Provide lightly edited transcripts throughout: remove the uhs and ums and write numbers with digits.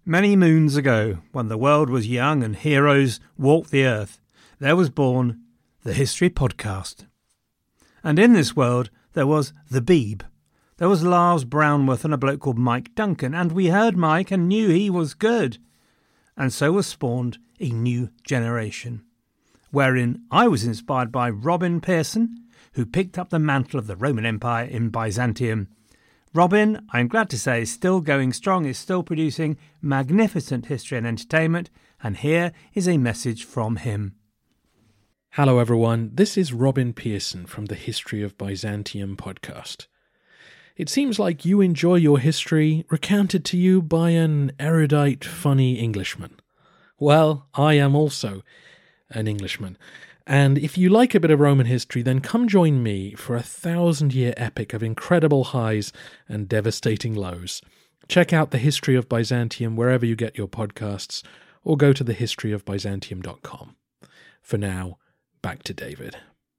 Many moons ago, when the world was young and heroes walked the earth, there was born the History Podcast. And in this world, there was the Beeb. There was Lars Brownworth and a bloke called Mike Duncan, and we heard Mike and knew he was good. And so was spawned a new generation, wherein I was inspired by Robin Pearson, who picked up the mantle of the Roman Empire in Byzantium. Robin, I'm glad to say, is still going strong, is still producing magnificent history and entertainment, and here is a message from him. Hello everyone, this is Robin Pearson from the History of Byzantium podcast. It seems like you enjoy your history recounted to you by an erudite, funny Englishman. Well, I am also an Englishman. And if you like a bit of Roman history, then come join me for a 1,000-year epic of incredible highs and devastating lows. Check out The History of Byzantium wherever you get your podcasts, or go to thehistoryofbyzantium.com. For now, back to David.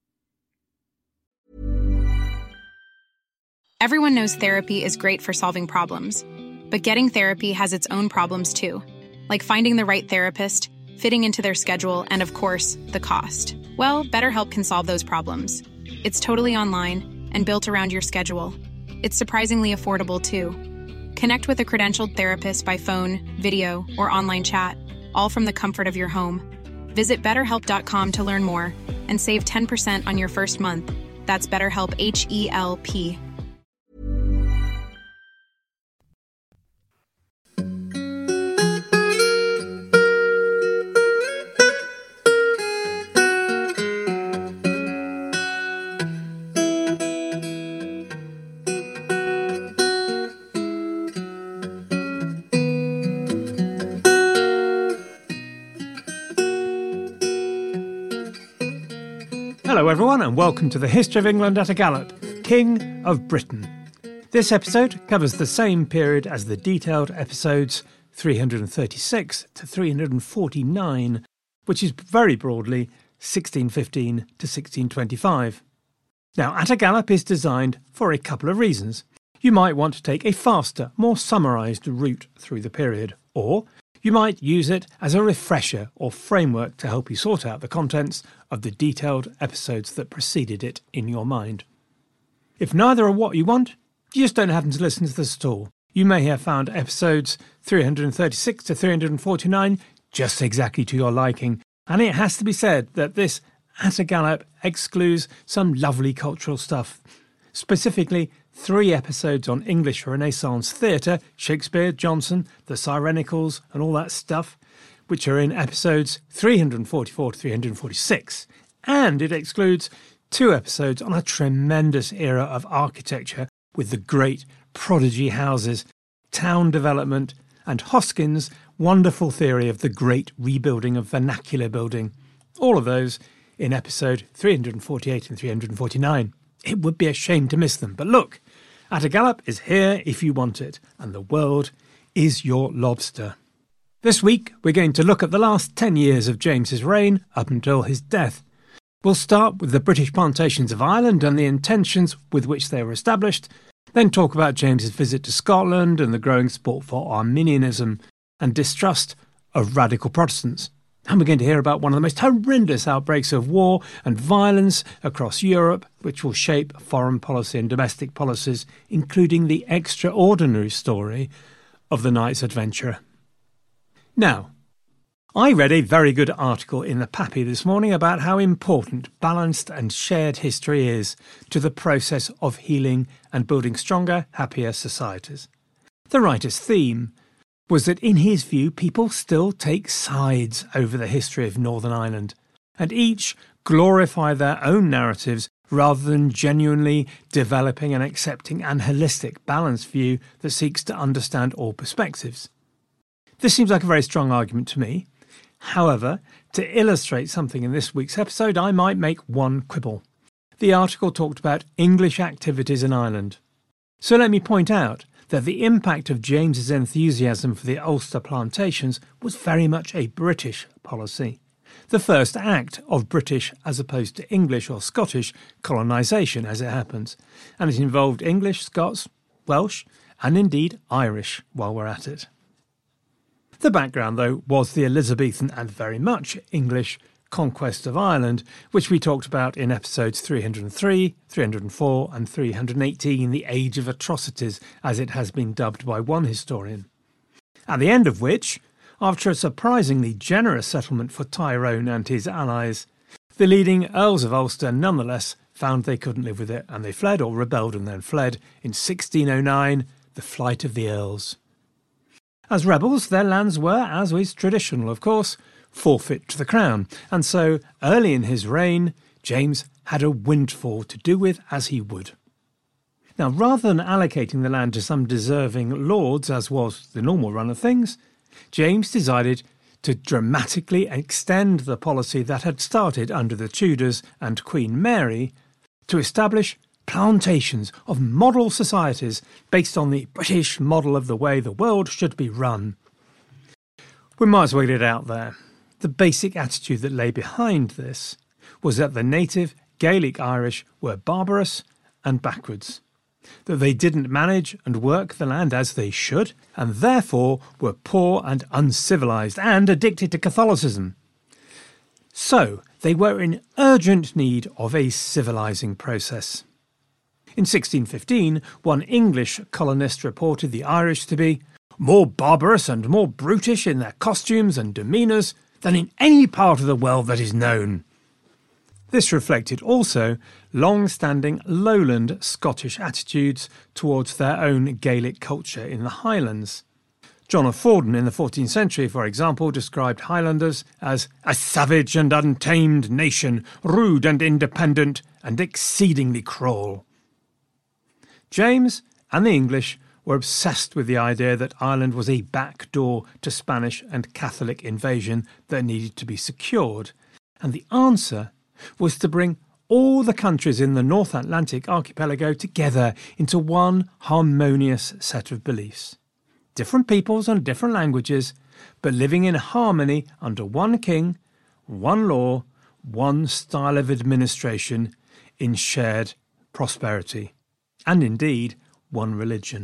Everyone knows therapy is great for solving problems, but getting therapy has its own problems too, like finding the right therapist, fitting into their schedule, and of course, the cost. Well, BetterHelp can solve those problems. It's totally online and built around your schedule. It's surprisingly affordable too. Connect with a credentialed therapist by phone, video, or online chat, all from the comfort of your home. Visit BetterHelp.com to learn more and save 10% on your first month. That's BetterHelp, H-E-L-P. Hello everyone and welcome to the History of England at a Gallop, King of Britain. This episode covers the same period as the detailed episodes 336 to 349, which is very broadly 1615 to 1625. Now, At a Gallop is designed for a couple of reasons. You might want to take a faster, more summarised route through the period, or you might use it as a refresher or framework to help you sort out the contents of the detailed episodes that preceded it in your mind. If neither are what you want, you just don't happen to listen to this at all. You may have found episodes 336 to 349 just exactly to your liking, and it has to be said that this At a Gallop excludes some lovely cultural stuff, specifically 3 episodes on English Renaissance theatre, Shakespeare, Jonson, the Cyrenicals and all that stuff, which are in episodes 344 to 346. And it excludes 2 episodes on a tremendous era of architecture with the great prodigy houses, town development, and Hoskins' wonderful theory of the great rebuilding of vernacular building. All of those in episode 348 and 349. It would be a shame to miss them. But look, At a Gallop is here if you want it, and the world is your lobster. This week, we're going to look at the last 10 years of James's reign up until his death. We'll start with the British plantations of Ireland and the intentions with which they were established, then talk about James's visit to Scotland and the growing support for Arminianism and distrust of radical Protestants. And we're going to hear about one of the most horrendous outbreaks of war and violence across Europe, which will shape foreign policy and domestic policies, including the extraordinary story of the Knight's Adventurer. Now, I read a very good article in the Pappy this morning about how important balanced and shared history is to the process of healing and building stronger, happier societies. The writer's theme was that in his view people still take sides over the history of Northern Ireland, and each glorify their own narratives rather than genuinely developing and accepting an holistic, balanced view that seeks to understand all perspectives. This seems like a very strong argument to me. However, to illustrate something in this week's episode, I might make one quibble. The article talked about English activities in Ireland. So let me point out that the impact of James's enthusiasm for the Ulster plantations was very much a British policy. The first act of British as opposed to English or Scottish colonisation, as it happens, and it involved English, Scots, Welsh and indeed Irish while we're at it. The background, though, was the Elizabethan and very much English conquest of Ireland, which we talked about in episodes 303, 304 and 318, the Age of Atrocities, as it has been dubbed by one historian. At the end of which, after a surprisingly generous settlement for Tyrone and his allies, the leading Earls of Ulster nonetheless found they couldn't live with it, and they fled or rebelled and then fled in 1609, the Flight of the Earls. As rebels, their lands were, as is traditional of course, forfeit to the crown, and so early in his reign, James had a windfall to do with as he would. Now, rather than allocating the land to some deserving lords, as was the normal run of things, James decided to dramatically extend the policy that had started under the Tudors and Queen Mary to establish plantations of model societies based on the British model of the way the world should be run. We might as well get it out there. The basic attitude that lay behind this was that the native Gaelic Irish were barbarous and backwards, that they didn't manage and work the land as they should, and therefore were poor and uncivilised and addicted to Catholicism. So they were in urgent need of a civilising process. In 1615, one English colonist reported the Irish to be more barbarous and more brutish in their costumes and demeanours than in any part of the world that is known. This reflected also long-standing lowland Scottish attitudes towards their own Gaelic culture in the Highlands. John of Fordun in the 14th century, for example, described Highlanders as a savage and untamed nation, rude and independent, and exceedingly cruel. James and the English were obsessed with the idea that Ireland was a back door to Spanish and Catholic invasion that needed to be secured, and the answer was to bring all the countries in the North Atlantic archipelago together into one harmonious set of beliefs. Different peoples and different languages, but living in harmony under one king, one law, one style of administration, in shared prosperity, and indeed one religion.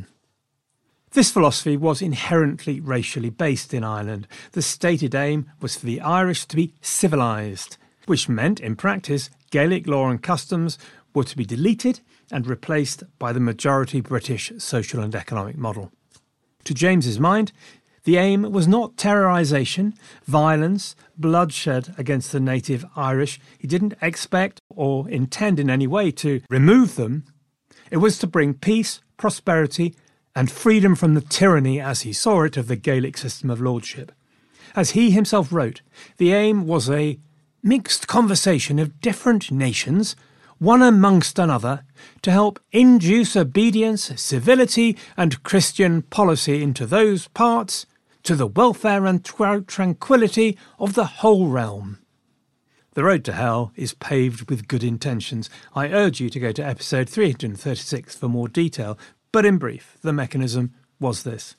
This philosophy was inherently racially based in Ireland. The stated aim was for the Irish to be civilised, which meant, in practice, Gaelic law and customs were to be deleted and replaced by the majority British social and economic model. To James's mind, the aim was not terrorisation, violence, bloodshed against the native Irish. He didn't expect or intend in any way to remove them. It was to bring peace, prosperity, and freedom from the tyranny, as he saw it, of the Gaelic system of lordship. As he himself wrote, the aim was a mixed conversation of different nations, one amongst another, to help induce obedience, civility, and Christian policy into those parts, to the welfare and tranquillity of the whole realm. The road to hell is paved with good intentions. I urge you to go to episode 336 for more detail, but in brief, the mechanism was this.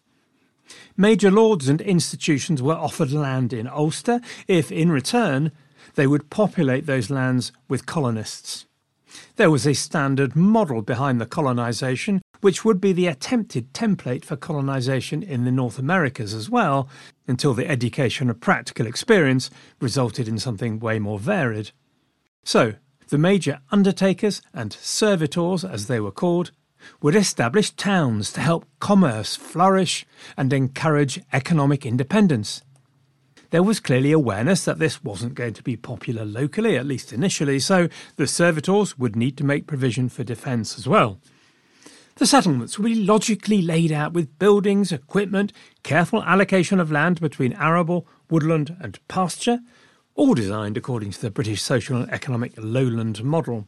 Major lords and institutions were offered land in Ulster if, in return, they would populate those lands with colonists. There was a standard model behind the colonisation, which would be the attempted template for colonisation in the North Americas as well, until the education of practical experience resulted in something way more varied. So, the major undertakers and servitors, as they were called, would establish towns to help commerce flourish and encourage economic independence. There was clearly awareness that this wasn't going to be popular locally, at least initially, so the servitors would need to make provision for defence as well. The settlements would be logically laid out with buildings, equipment, careful allocation of land between arable, woodland and pasture, all designed according to the British social and economic lowland model.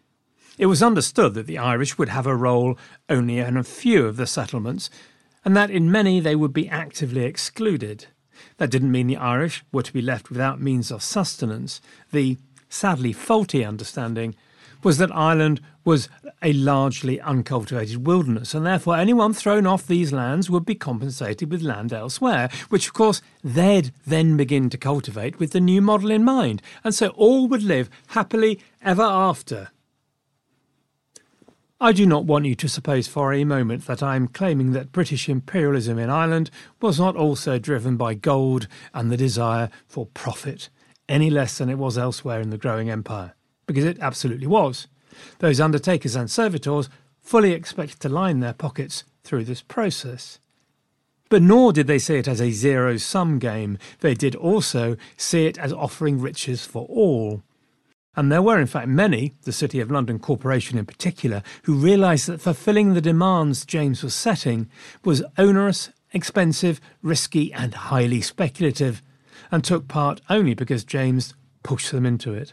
It was understood that the Irish would have a role only in a few of the settlements, and that in many they would be actively excluded. That didn't mean the Irish were to be left without means of sustenance. The sadly faulty understanding was that Ireland was a largely uncultivated wilderness, and therefore anyone thrown off these lands would be compensated with land elsewhere, which of course they'd then begin to cultivate with the new model in mind, and so all would live happily ever after. I do not want you to suppose for a moment that I am claiming that British imperialism in Ireland was not also driven by gold and the desire for profit, any less than it was elsewhere in the growing empire, because it absolutely was. Those undertakers and servitors fully expected to line their pockets through this process. But nor did they see it as a zero-sum game. They did also see it as offering riches for all. And there were in fact many, the City of London Corporation in particular, who realised that fulfilling the demands James was setting was onerous, expensive, risky and highly speculative, and took part only because James pushed them into it.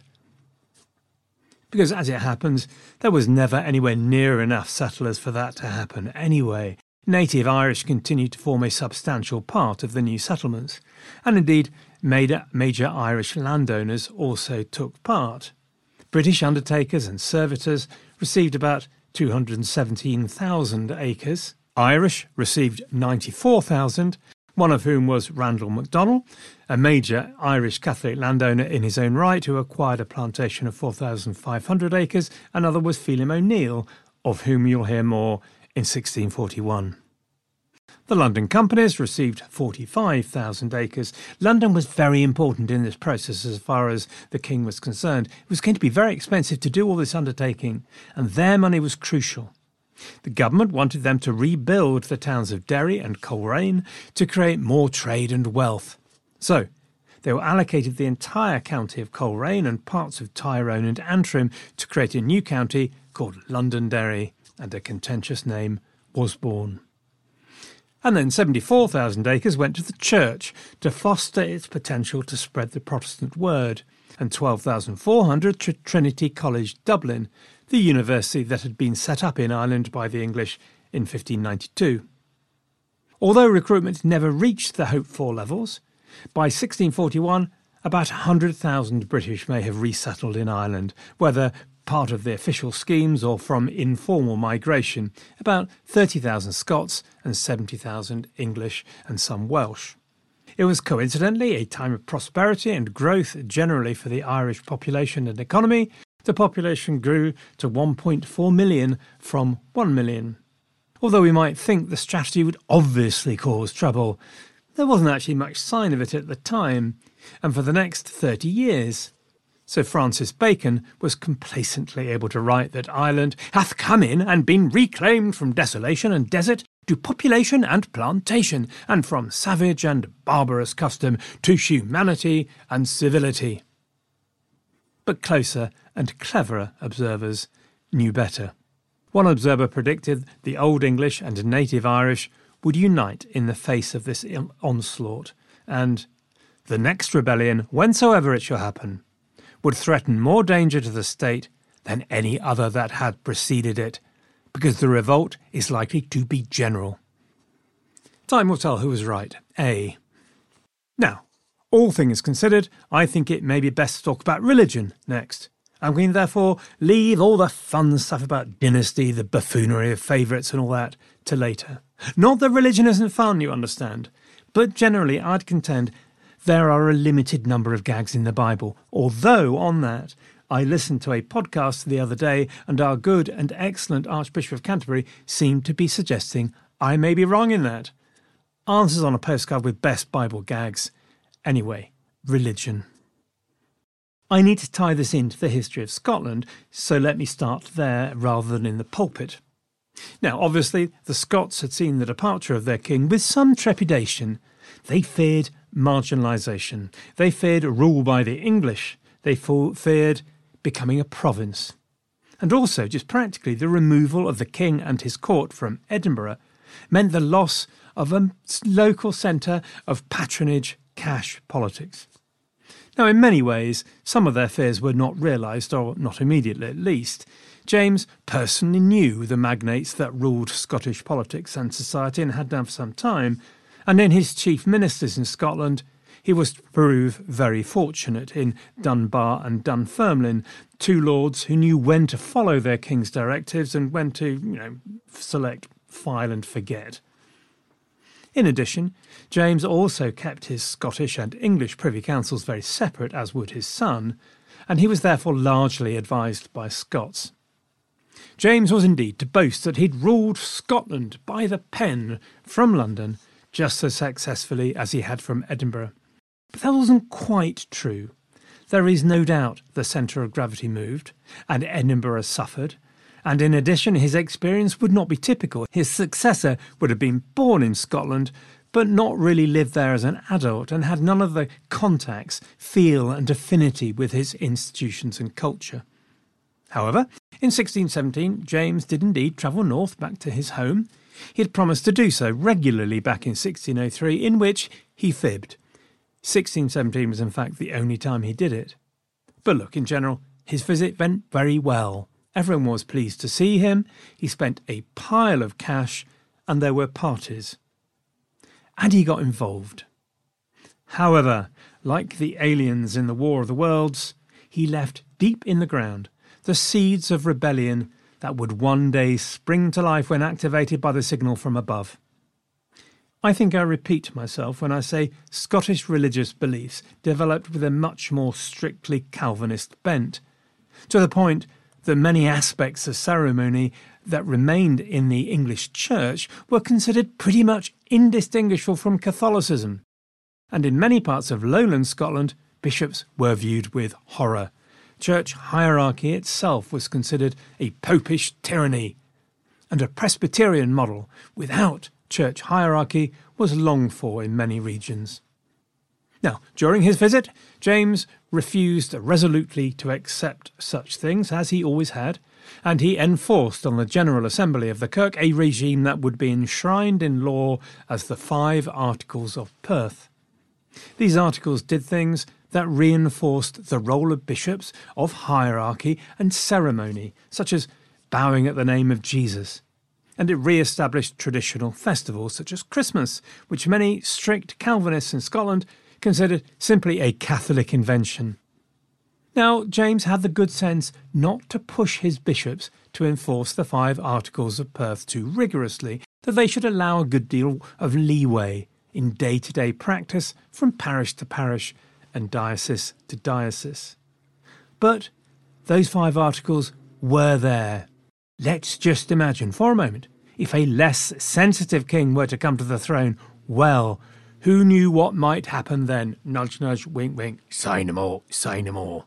Because as it happens, there was never anywhere near enough settlers for that to happen anyway. Native Irish continued to form a substantial part of the new settlements, and indeed major Irish landowners also took part. British undertakers and servitors received about 217,000 acres. Irish received 94,000, one of whom was Randall MacDonald, a major Irish Catholic landowner in his own right who acquired a plantation of 4,500 acres. Another was Phelim O'Neill, of whom you'll hear more in 1641. The London companies received 45,000 acres. London was very important in this process as far as the king was concerned. It was going to be very expensive to do all this undertaking, and their money was crucial. The government wanted them to rebuild the towns of Derry and Coleraine to create more trade and wealth. So, they were allocated the entire county of Coleraine and parts of Tyrone and Antrim to create a new county called Londonderry, and a contentious name was born. And then 74,000 acres went to the church to foster its potential to spread the Protestant word, and 12,400 to Trinity College Dublin, the university that had been set up in Ireland by the English in 1592. Although recruitment never reached the hoped-for levels, by 1641 about 100,000 British may have resettled in Ireland, whether part of the official schemes or from informal migration, about 30,000 Scots and 70,000 English and some Welsh. It was coincidentally a time of prosperity and growth generally for the Irish population and economy. The population grew to 1.4 million from 1 million. Although we might think the strategy would obviously cause trouble, there wasn't actually much sign of it at the time, and for the next 30 years. So Francis Bacon was complacently able to write that Ireland hath come in and been reclaimed from desolation and desert to population and plantation, and from savage and barbarous custom to humanity and civility. But closer and cleverer observers knew better. One observer predicted the Old English and Native Irish would unite in the face of this onslaught, and the next rebellion, whensoever it shall happen, would threaten more danger to the state than any other that had preceded it, because the revolt is likely to be general. Time will tell who was right. A. Now, all things considered, I think it may be best to talk about religion next. I'm going to therefore leave all the fun stuff about dynasty, the buffoonery of favourites and all that to later. Not that religion isn't fun, you understand, but generally I'd contend there are a limited number of gags in the Bible, although on that I listened to a podcast the other day and our good and excellent Archbishop of Canterbury seemed to be suggesting I may be wrong in that. Answers on a postcard with best Bible gags. Anyway, religion. I need to tie this into the history of Scotland, so let me start there rather than in the pulpit. Now, obviously, the Scots had seen the departure of their king with some trepidation. They feared marginalisation. They feared rule by the English. They feared becoming a province. And also, just practically, the removal of the king and his court from Edinburgh meant the loss of a local centre of patronage, cash politics. Now, in many ways, some of their fears were not realised, or not immediately at least. James personally knew the magnates that ruled Scottish politics and society and had done for some time, and in his chief ministers in Scotland, he was to prove very fortunate in Dunbar and Dunfermline, two lords who knew when to follow their king's directives and when to, select, file and forget. In addition, James also kept his Scottish and English privy councils very separate, as would his son, and he was therefore largely advised by Scots. James was indeed to boast that he'd ruled Scotland by the pen from London just as successfully as he had from Edinburgh. But that wasn't quite true. There is no doubt the centre of gravity moved, and Edinburgh suffered, and in addition his experience would not be typical. His successor would have been born in Scotland, but not really lived there as an adult and had none of the contacts, feel and affinity with his institutions and culture. However, in 1617, James did indeed travel north back to his home. He had promised to do so regularly back in 1603, in which he fibbed. 1617 was in fact the only time he did it. But look, in general, his visit went very well. Everyone was pleased to see him. He spent a pile of cash, and there were parties. And he got involved. However, like the aliens in the War of the Worlds, he left deep in the ground the seeds of rebellion that would one day spring to life when activated by the signal from above. I think I repeat myself when I say Scottish religious beliefs developed with a much more strictly Calvinist bent, to the point that many aspects of ceremony that remained in the English Church were considered pretty much indistinguishable from Catholicism. And in many parts of lowland Scotland, bishops were viewed with horror. Church hierarchy itself was considered a popish tyranny, and a Presbyterian model without church hierarchy was longed for in many regions. Now, during his visit, James refused resolutely to accept such things, as he always had, and he enforced on the General Assembly of the Kirk a regime that would be enshrined in law as the 5 Articles of Perth. These articles did things that reinforced the role of bishops, of hierarchy and ceremony, such as bowing at the name of Jesus. And it re-established traditional festivals such as Christmas, which many strict Calvinists in Scotland considered simply a Catholic invention. Now, James had the good sense not to push his bishops to enforce the 5 Articles of Perth too rigorously, that they should allow a good deal of leeway in day-to-day practice from parish to parish and diocese to diocese. But those 5 articles were there. Let's just imagine for a moment, if a less sensitive king were to come to the throne, well, who knew what might happen then? Nudge, nudge, wink, wink, say no more, say no more.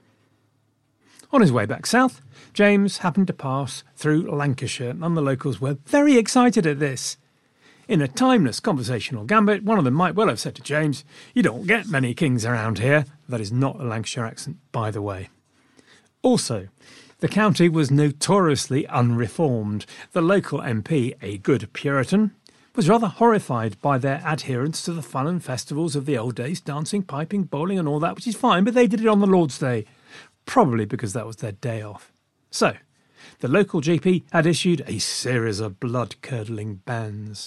On his way back south, James happened to pass through Lancashire, and the locals were very excited at this. In a timeless conversational gambit, one of them might well have said to James, "You don't get many kings around here." That is not a Lancashire accent, by the way. Also, the county was notoriously unreformed. The local MP, a good Puritan, was rather horrified by their adherence to the fun and festivals of the old days, dancing, piping, bowling and all that, which is fine, but they did it on the Lord's Day, probably because that was their day off. So, the local GP had issued a series of blood-curdling bans.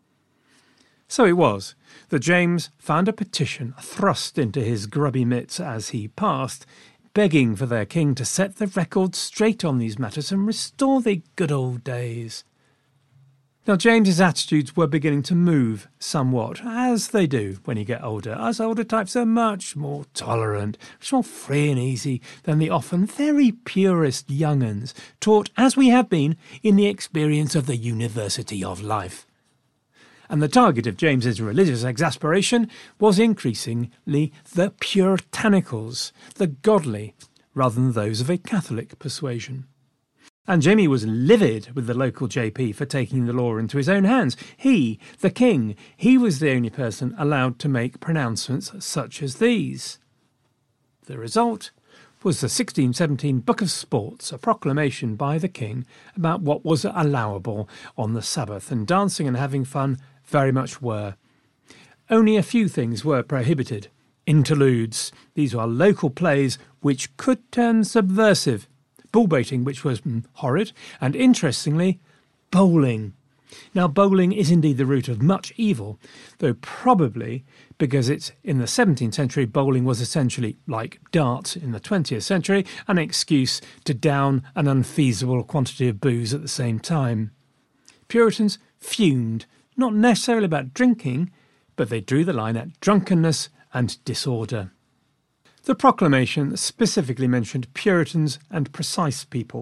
So it was that James found a petition thrust into his grubby mitts as he passed, begging for their king to set the record straight on these matters and restore the good old days. Now, James's attitudes were beginning to move somewhat, as they do when you get older. Us older types are much more tolerant, much more free and easy than the often very purist young uns, taught, as we have been, in the experience of the University of Life. And the target of James's religious exasperation was increasingly the puritanicals, the godly, rather than those of a Catholic persuasion. And Jamie was livid with the local JP for taking the law into his own hands. He, the king, he was the only person allowed to make pronouncements such as these. The result was the 1617 Book of Sports, a proclamation by the king about what was allowable on the Sabbath, and dancing and having fun very much were. Only a few things were prohibited. Interludes. These were local plays which could turn subversive. Bull baiting, which was horrid. And interestingly, bowling. Now, bowling is indeed the root of much evil, though probably because it's in the 17th century, bowling was essentially, like darts in the 20th century, an excuse to down an unfeasible quantity of booze at the same time. Puritans fumed, not necessarily about drinking, but they drew the line at drunkenness and disorder. The proclamation specifically mentioned Puritans and precise people,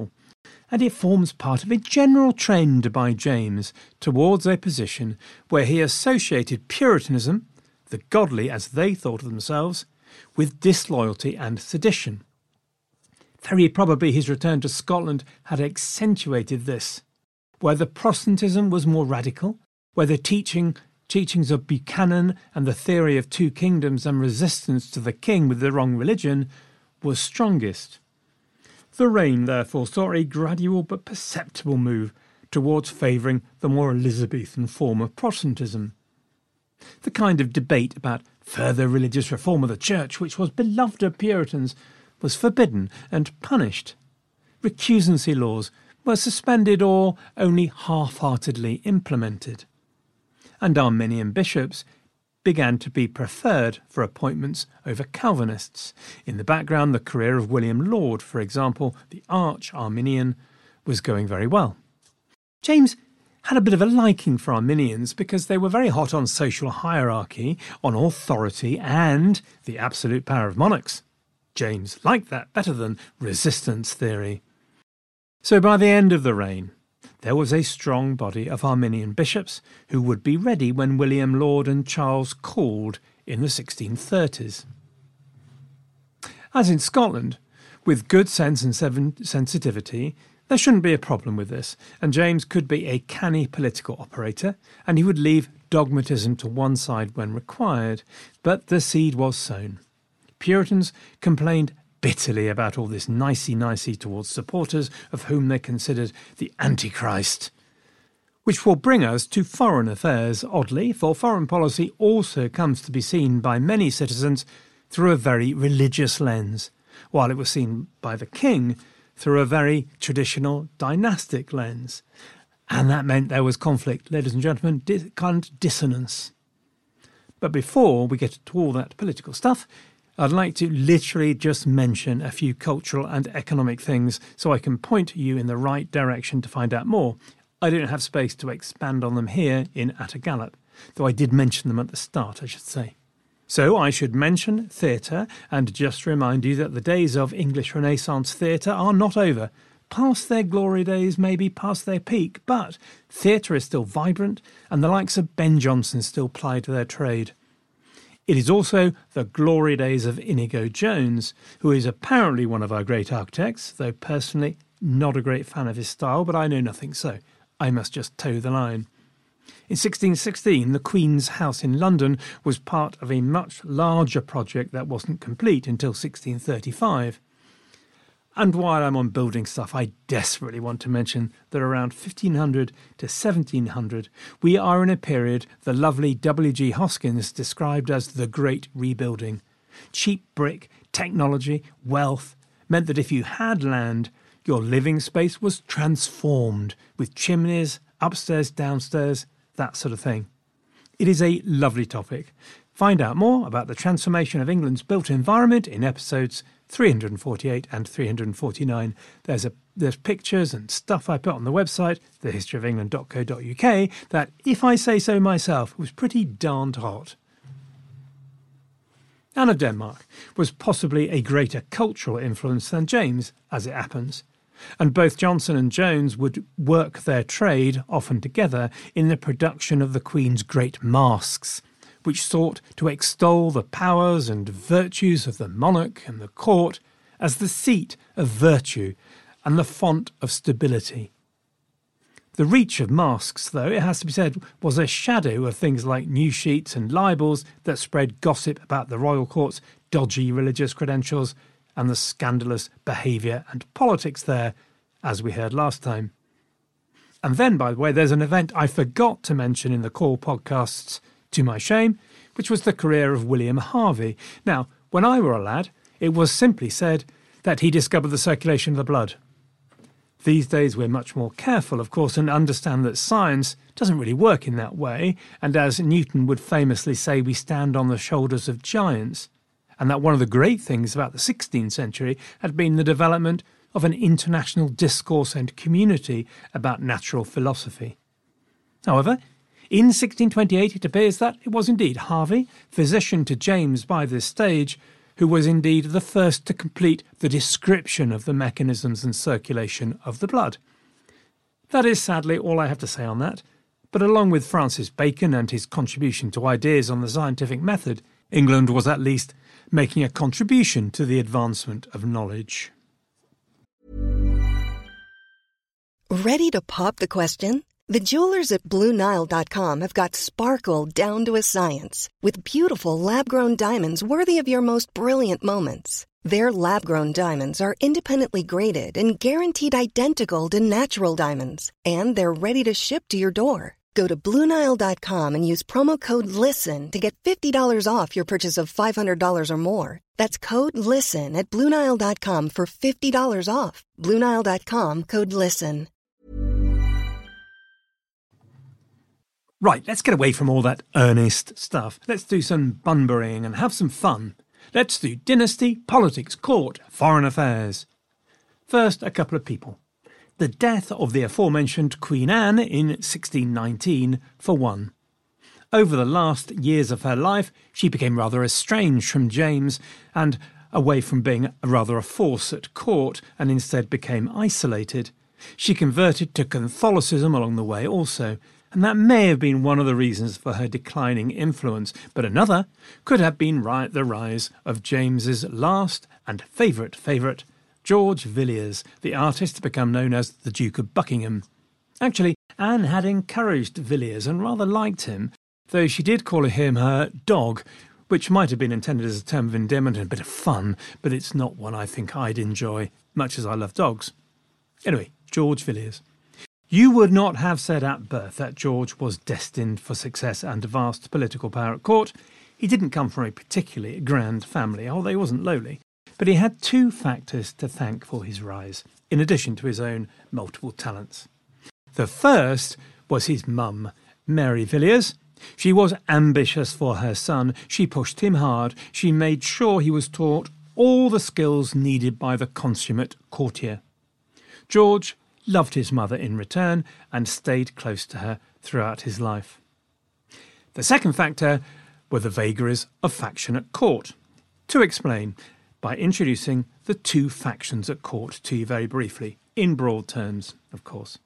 and it forms part of a general trend by James towards a position where he associated Puritanism, the godly as they thought of themselves, with disloyalty and sedition. Very probably his return to Scotland had accentuated this. Where Protestantism was more radical, where the teachings of Buchanan and the theory of two kingdoms and resistance to the king with the wrong religion was strongest. The reign, therefore, saw a gradual but perceptible move towards favouring the more Elizabethan form of Protestantism. The kind of debate about further religious reform of the Church, which was beloved of Puritans, was forbidden and punished. Recusancy laws were suspended or only half-heartedly implemented. And Arminian bishops began to be preferred for appointments over Calvinists. In the background, the career of William Laud, for example, the arch-Arminian, was going very well. James had a bit of a liking for Arminians because they were very hot on social hierarchy, on authority and the absolute power of monarchs. James liked that better than resistance theory. So by the end of the reign, there was a strong body of Arminian bishops who would be ready when William Laud and Charles called in the 1630s. As in Scotland, with good sense and sensitivity, there shouldn't be a problem with this, and James could be a canny political operator, and he would leave dogmatism to one side when required, but the seed was sown. Puritans complained bitterly about all this nicey-nicey towards supporters of whom they considered the Antichrist. Which will bring us to foreign affairs, oddly, for foreign policy also comes to be seen by many citizens through a very religious lens, while it was seen by the king through a very traditional dynastic lens. And that meant there was conflict, ladies and gentlemen, kind of dissonance. But before we get to all that political stuff, I'd like to literally just mention a few cultural and economic things so I can point you in the right direction to find out more. I don't have space to expand on them here in At a Gallop, though I did mention them at the start, I should say. So I should mention theatre and just remind you that the days of English Renaissance theatre are not over. Past their glory days, maybe past their peak, but theatre is still vibrant and the likes of Ben Jonson still plied their trade. It is also the glory days of Inigo Jones, who is apparently one of our great architects, though personally not a great fan of his style, but I know nothing, so I must just toe the line. In 1616, the Queen's House in London was part of a much larger project that wasn't complete until 1635. And while I'm on building stuff, I desperately want to mention that around 1500 to 1700, we are in a period the lovely W.G. Hoskins described as the Great Rebuilding. Cheap brick, technology, wealth meant that if you had land, your living space was transformed with chimneys, upstairs, downstairs, that sort of thing. It is a lovely topic. Find out more about the transformation of England's built environment in episodes 348 and 349. There's pictures and stuff I put on the website, thehistoryofengland.co.uk, that, if I say so myself, was pretty darned hot. Anne of Denmark was possibly a greater cultural influence than James, as it happens, and both Johnson and Jones would work their trade, often together, in the production of the Queen's great masques, which sought to extol the powers and virtues of the monarch and the court as the seat of virtue and the font of stability. The reach of masques, though, it has to be said, was a shadow of things like news sheets and libels that spread gossip about the royal court's dodgy religious credentials and the scandalous behaviour and politics there, as we heard last time. And then, by the way, there's an event I forgot to mention in the call podcasts, to my shame, which was the career of William Harvey. Now, when I were a lad, it was simply said that he discovered the circulation of the blood. These days we're much more careful, of course, and understand that science doesn't really work in that way, and as Newton would famously say, we stand on the shoulders of giants, and that one of the great things about the 16th century had been the development of an international discourse and community about natural philosophy. However, in 1628 it appears that it was indeed Harvey, physician to James by this stage, who was indeed the first to complete the description of the mechanisms and circulation of the blood. That is sadly all I have to say on that, but along with Francis Bacon and his contribution to ideas on the scientific method, England was at least making a contribution to the advancement of knowledge. Ready to pop the question? The jewelers at BlueNile.com have got sparkle down to a science with beautiful lab-grown diamonds worthy of your most brilliant moments. Their lab-grown diamonds are independently graded and guaranteed identical to natural diamonds, and they're ready to ship to your door. Go to BlueNile.com and use promo code LISTEN to get $50 off your purchase of $500 or more. That's code LISTEN at BlueNile.com for $50 off. BlueNile.com, code LISTEN. Right, let's get away from all that earnest stuff. Let's do some bunburying and have some fun. Let's do dynasty, politics, court, foreign affairs. First, a couple of people. The death of the aforementioned Queen Anne in 1619, for one. Over the last years of her life, she became rather estranged from James and away from being rather a force at court, and instead became isolated. She converted to Catholicism along the way also, and that may have been one of the reasons for her declining influence, but another could have been the rise of James's last and favourite, George Villiers, the artist to become known as the Duke of Buckingham. Actually, Anne had encouraged Villiers and rather liked him, though she did call him her dog, which might have been intended as a term of endearment and a bit of fun, but it's not one I think I'd enjoy, much as I love dogs. Anyway, George Villiers. You would not have said at birth that George was destined for success and vast political power at court. He didn't come from a particularly grand family, although he wasn't lowly, but he had two factors to thank for his rise, in addition to his own multiple talents. The first was his mum, Mary Villiers. She was ambitious for her son. She pushed him hard. She made sure he was taught all the skills needed by the consummate courtier. George loved his mother in return and stayed close to her throughout his life. The second factor were the vagaries of faction at court. To explain, by introducing the two factions at court to you very briefly, in broad terms, of course.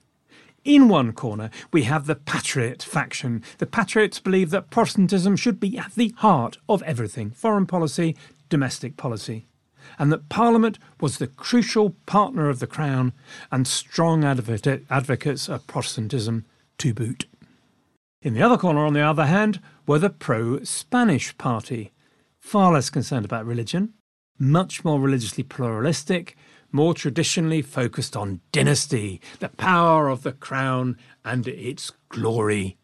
In one corner, we have the Patriot faction. The Patriots believe that Protestantism should be at the heart of everything, foreign policy, domestic policy, and that Parliament was the crucial partner of the Crown and strong advocates of Protestantism to boot. In the other corner, on the other hand, were the pro-Spanish party, far less concerned about religion, much more religiously pluralistic, more traditionally focused on dynasty, the power of the Crown and its glory.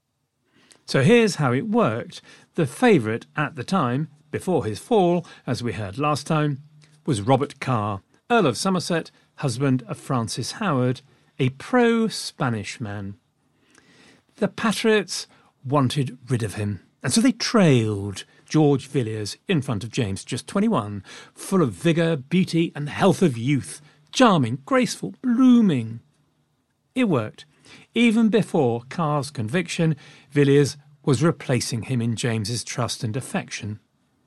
So here's how it worked. The favourite at the time, before his fall, as we heard last time, was Robert Carr, Earl of Somerset, husband of Frances Howard, a pro-Spanish man. The Patriots wanted rid of him, and so they trailed George Villiers in front of James, just 21, full of vigour, beauty and health of youth, charming, graceful, blooming. It worked. Even before Carr's conviction, Villiers was replacing him in James's trust and affection.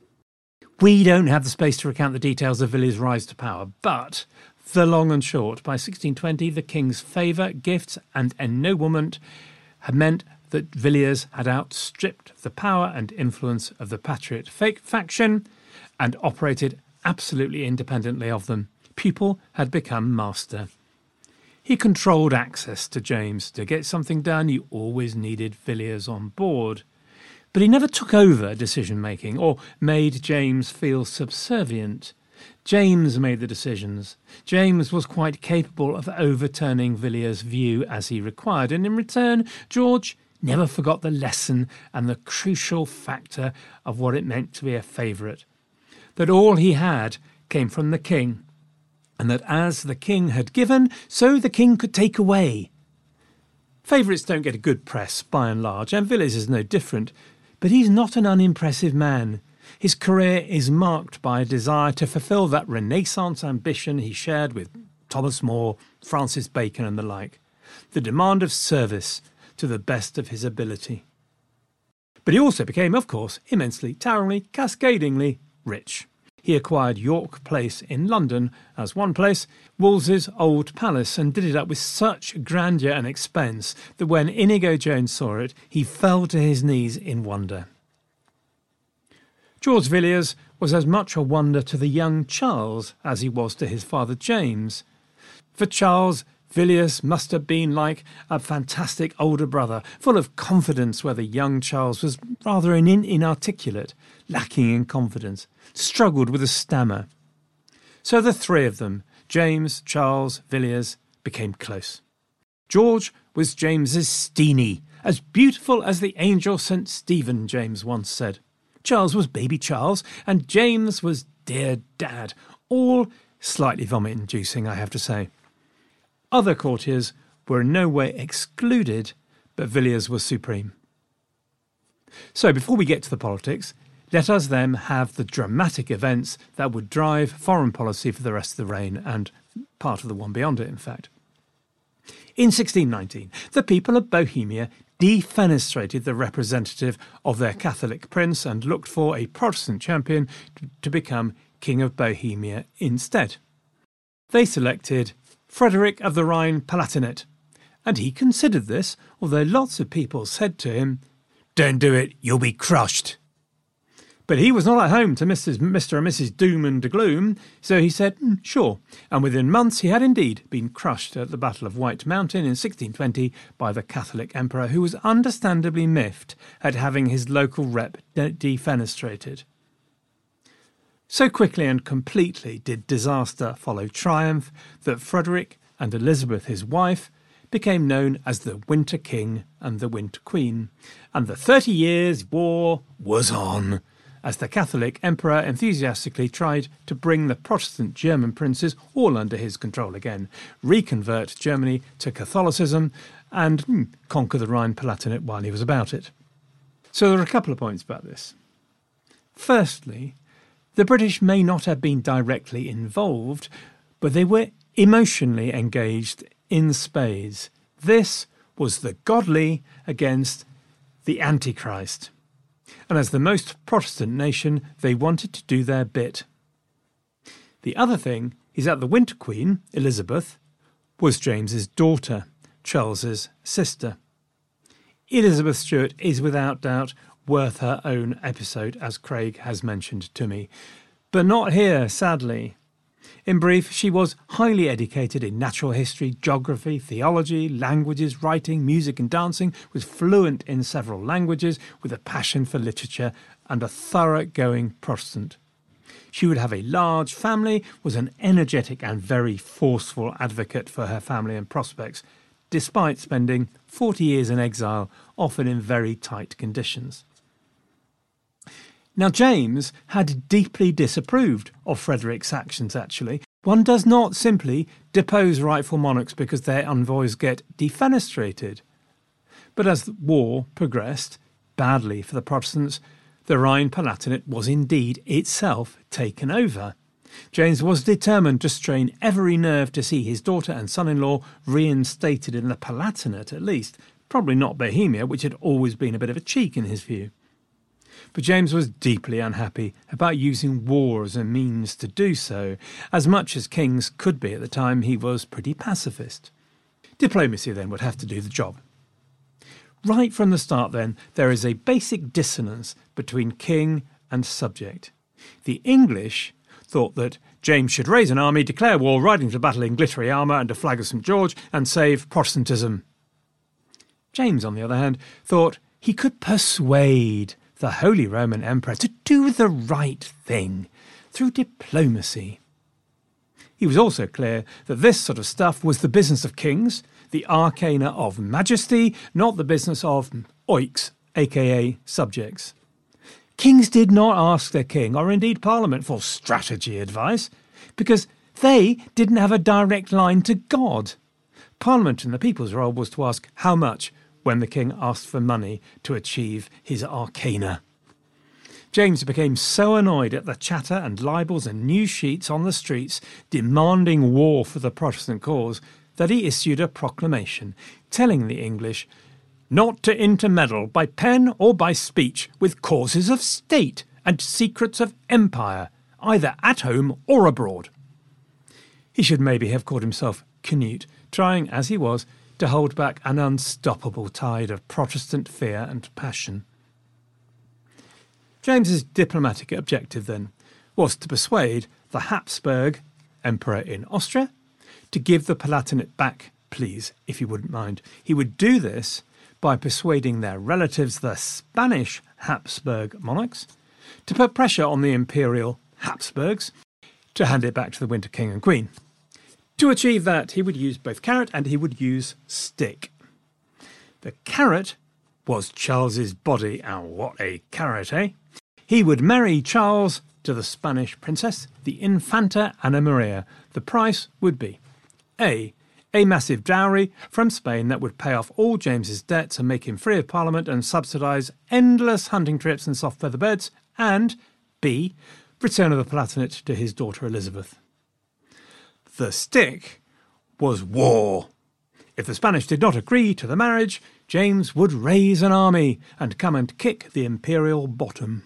We don't have the space to recount the details of Villiers' rise to power, but the long and short, by 1620, the king's favour, gifts and ennoblement had meant that Villiers had outstripped the power and influence of the Patriot faction and operated absolutely independently of them. Pupil had become master. He controlled access to James. To get something done, you always needed Villiers on board. But he never took over decision-making or made James feel subservient. James made the decisions. James was quite capable of overturning Villiers' view as he required, and in return, George never forgot the lesson and the crucial factor of what it meant to be a favourite. That all he had came from the king, and that as the king had given, so the king could take away. Favourites don't get a good press, by and large, and Villiers is no different. But he's not an unimpressive man. His career is marked by a desire to fulfil that Renaissance ambition he shared with Thomas More, Francis Bacon and the like, the demand of service to the best of his ability. But he also became, of course, immensely, toweringly, cascadingly rich. He acquired York Place in London as one place, Wolsey's Old Palace, and did it up with such grandeur and expense that when Inigo Jones saw it, he fell to his knees in wonder. George Villiers was as much a wonder to the young Charles as he was to his father James. For Charles, Villiers must have been like a fantastic older brother, full of confidence, where the young Charles was rather inarticulate, lacking in confidence, struggled with a stammer. So the three of them, James, Charles, Villiers, became close. George was James's Steenie, as beautiful as the angel St. Stephen, James once said. Charles was baby Charles, and James was dear Dad, all slightly vomit-inducing, I have to say. Other courtiers were in no way excluded, but Villiers was supreme. So before we get to the politics, let us then have the dramatic events that would drive foreign policy for the rest of the reign, and part of the one beyond it, in fact. In 1619, the people of Bohemia defenestrated the representative of their Catholic prince and looked for a Protestant champion to become King of Bohemia instead. They selected Frederick of the Rhine-Palatinate, and he considered this, although lots of people said to him, "Don't do it, you'll be crushed." But he was not at home to Mr. and Mrs. Doom and Gloom, so he said, sure, and within months he had indeed been crushed at the Battle of White Mountain in 1620 by the Catholic emperor, who was understandably miffed at having his local rep defenestrated. So quickly and completely did disaster follow triumph that Frederick and Elizabeth, his wife, became known as the Winter King and the Winter Queen, and the 30 Years' War was on, as the Catholic emperor enthusiastically tried to bring the Protestant German princes all under his control again, reconvert Germany to Catholicism, and conquer the Rhine-Palatinate while he was about it. So there are a couple of points about this. Firstly, the British may not have been directly involved, but they were emotionally engaged in spades. This was the godly against the Antichrist. And as the most Protestant nation, they wanted to do their bit. The other thing is that the Winter Queen, Elizabeth, was James's daughter, Charles's sister. Elizabeth Stuart is without doubt worth her own episode, as Craig has mentioned to me. But not here, sadly. In brief, she was highly educated in natural history, geography, theology, languages, writing, music and dancing, was fluent in several languages, with a passion for literature, and a thoroughgoing Protestant. She would have a large family, was an energetic and very forceful advocate for her family and prospects, despite spending 40 years in exile, often in very tight conditions. Now, James had deeply disapproved of Frederick's actions, actually. One does not simply depose rightful monarchs because their envoys get defenestrated. But as the war progressed, badly for the Protestants, the Rhine-Palatinate was indeed itself taken over. James was determined to strain every nerve to see his daughter and son-in-law reinstated in the Palatinate, at least, probably not Bohemia, which had always been a bit of a cheek in his view. But James was deeply unhappy about using war as a means to do so. As much as kings could be at the time, he was pretty pacifist. Diplomacy then would have to do the job. Right from the start then, there is a basic dissonance between king and subject. The English thought that James should raise an army, declare war, ride into battle in glittery armour and a flag of St. George, and save Protestantism. James, on the other hand, thought he could persuade the Holy Roman Emperor to do the right thing through diplomacy. He was also clear that this sort of stuff was the business of kings, the arcana of majesty, not the business of oiks, aka subjects. Kings did not ask their king, or indeed Parliament, for strategy advice, because they didn't have a direct line to God. Parliament and the people's role was to ask how much when the king asked for money to achieve his arcana. James became so annoyed at the chatter and libels and news sheets on the streets demanding war for the Protestant cause that he issued a proclamation telling the English not to intermeddle by pen or by speech with causes of state and secrets of empire, either at home or abroad. He should maybe have called himself Canute, trying, as he was, to hold back an unstoppable tide of Protestant fear and passion. James's diplomatic objective, then, was to persuade the Habsburg Emperor in Austria to give the Palatinate back, please, if you wouldn't mind. He would do this by persuading their relatives, the Spanish Habsburg monarchs, to put pressure on the imperial Habsburgs to hand it back to the Winter King and Queen. To achieve that, he would use both carrot and he would use stick. The carrot was Charles's body, and what a carrot, eh? He would marry Charles to the Spanish princess, the Infanta Ana Maria. The price would be A massive dowry from Spain that would pay off all James's debts and make him free of Parliament and subsidise endless hunting trips and soft feather beds, and B, return of the Palatinate to his daughter Elizabeth. The stick was war. If the Spanish did not agree to the marriage, James would raise an army and come and kick the imperial bottom.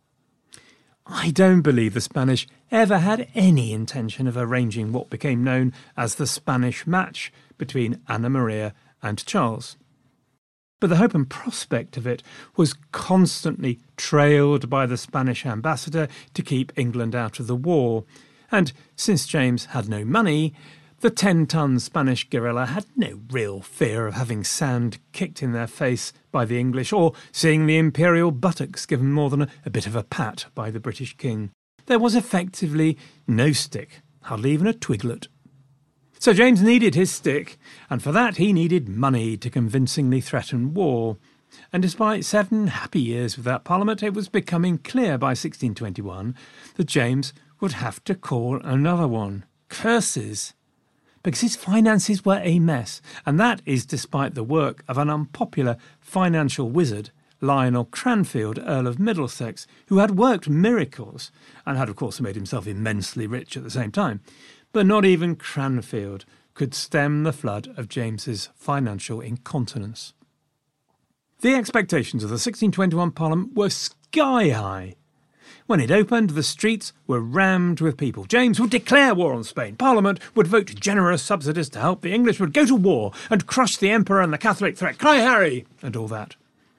I don't believe the Spanish ever had any intention of arranging what became known as the Spanish match between Ana Maria and Charles. But the hope and prospect of it was constantly trailed by the Spanish ambassador to keep England out of the war. And since James had no money, the 10-ton Spanish guerrilla had no real fear of having sand kicked in their face by the English or seeing the imperial buttocks given more than a bit of a pat by the British king. There was effectively no stick, hardly even a twiglet. So James needed his stick, and for that he needed money to convincingly threaten war. And despite 7 happy years without Parliament, it was becoming clear by 1621 that James would have to call another one. Curses. Because his finances were a mess, and that is despite the work of an unpopular financial wizard, Lionel Cranfield, Earl of Middlesex, who had worked miracles and had of course made himself immensely rich at the same time. But not even Cranfield could stem the flood of James's financial incontinence. The expectations of the 1621 Parliament were sky high. When it opened, the streets were rammed with people. James would declare war on Spain. Parliament would vote generous subsidies to help. The English would go to war and crush the Emperor and the Catholic threat. Cry Harry! And all that.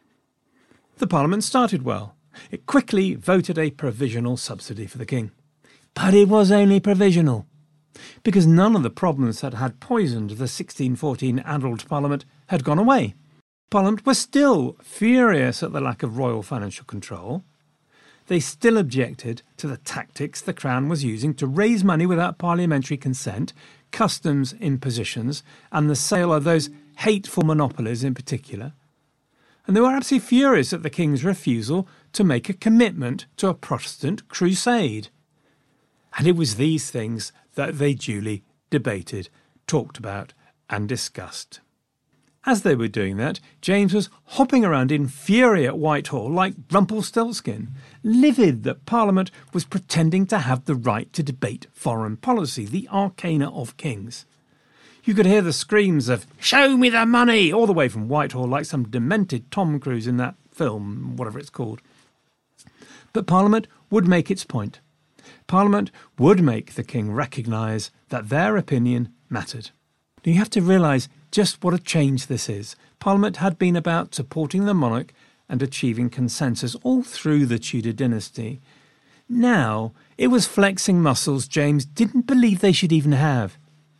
The Parliament started well. It quickly voted a provisional subsidy for the king. But it was only provisional, because none of the problems that had poisoned the 1614 addled Parliament had gone away. Parliament was still furious at the lack of royal financial control. They still objected to the tactics the Crown was using to raise money without parliamentary consent, customs impositions, and the sale of those hateful monopolies in particular. And they were absolutely furious at the King's refusal to make a commitment to a Protestant crusade. And it was these things that they duly debated, talked about, and discussed. As they were doing that, James was hopping around in fury at Whitehall like Rumpelstiltskin, livid that Parliament was pretending to have the right to debate foreign policy, the arcana of kings. You could hear the screams of, "Show me the money!" all the way from Whitehall like some demented Tom Cruise in that film, whatever it's called. But Parliament would make its point. Parliament would make the king recognise that their opinion mattered. Now you have to realise just what a change this is. Parliament had been about supporting the monarch and achieving consensus all through the Tudor dynasty. Now it was flexing muscles James didn't believe they should even have.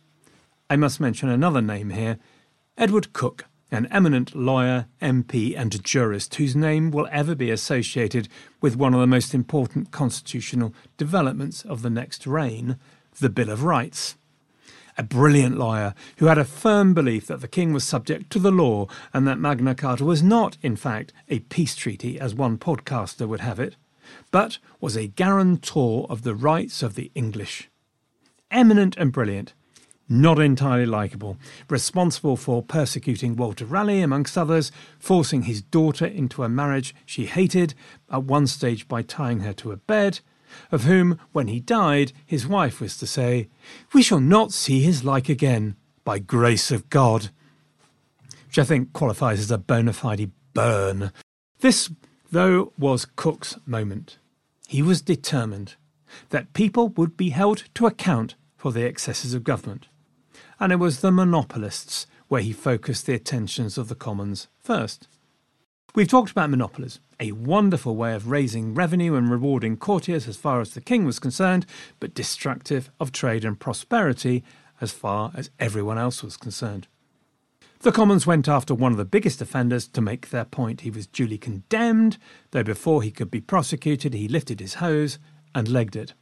I must mention another name here, Edward Coke, an eminent lawyer, MP and jurist whose name will ever be associated with one of the most important constitutional developments of the next reign, the Bill of Rights. A brilliant lawyer who had a firm belief that the king was subject to the law and that Magna Carta was not, in fact, a peace treaty as one podcaster would have it, but was a guarantor of the rights of the English. Eminent and brilliant, not entirely likeable, responsible for persecuting Walter Raleigh, amongst others, forcing his daughter into a marriage she hated, at one stage by tying her to a bed, of whom, when he died, his wife was to say, "We shall not see his like again, by grace of God," which I think qualifies as a bona fide burn. This, though, was Cook's moment. He was determined that people would be held to account for the excesses of government, and it was the monopolists where he focused the attentions of the commons first. We've talked about monopolies, a wonderful way of raising revenue and rewarding courtiers as far as the king was concerned, but destructive of trade and prosperity as far as everyone else was concerned. The commons went after one of the biggest offenders to make their point. He was duly condemned, though before he could be prosecuted he lifted his hose and legged it.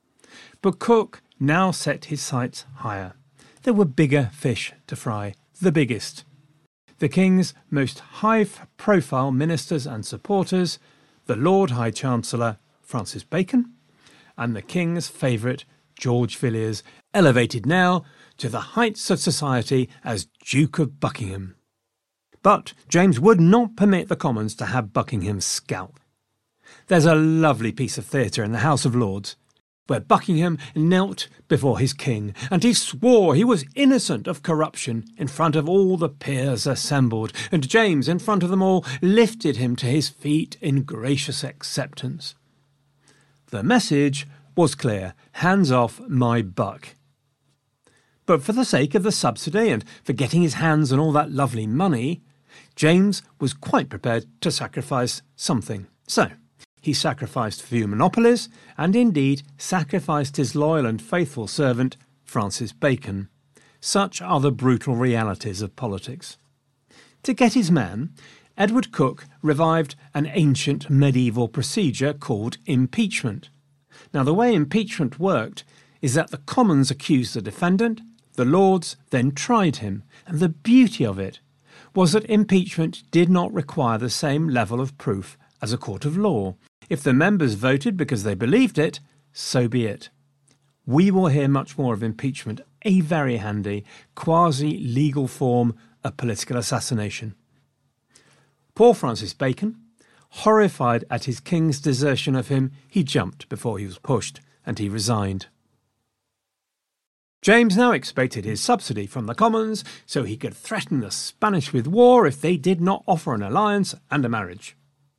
But Cook now set his sights higher. There were bigger fish to fry, the biggest. The king's most high-profile ministers and supporters, the Lord High Chancellor Francis Bacon, and the king's favourite George Villiers, elevated now to the heights of society as Duke of Buckingham. But James would not permit the Commons to have Buckingham scalped. There's a lovely piece of theatre in the House of Lords where Buckingham knelt before his king, and he swore he was innocent of corruption in front of all the peers assembled, and James, in front of them all, lifted him to his feet in gracious acceptance. The message was clear: hands off my buck. But for the sake of the subsidy and for getting his hands on all that lovely money, James was quite prepared to sacrifice something. So he sacrificed a few monopolies, and indeed sacrificed his loyal and faithful servant, Francis Bacon. Such are the brutal realities of politics. To get his man, Edward Coke revived an ancient medieval procedure called impeachment. Now, the way impeachment worked is that the Commons accused the defendant, the Lords then tried him, and the beauty of it was that impeachment did not require the same level of proof as a court of law. If the members voted because they believed it, so be it. We will hear much more of impeachment, a very handy, quasi-legal form of political assassination. Poor Francis Bacon, horrified at his king's desertion of him, he jumped before he was pushed, and he resigned. James now expected his subsidy from the Commons so he could threaten the Spanish with war if they did not offer an alliance and a marriage.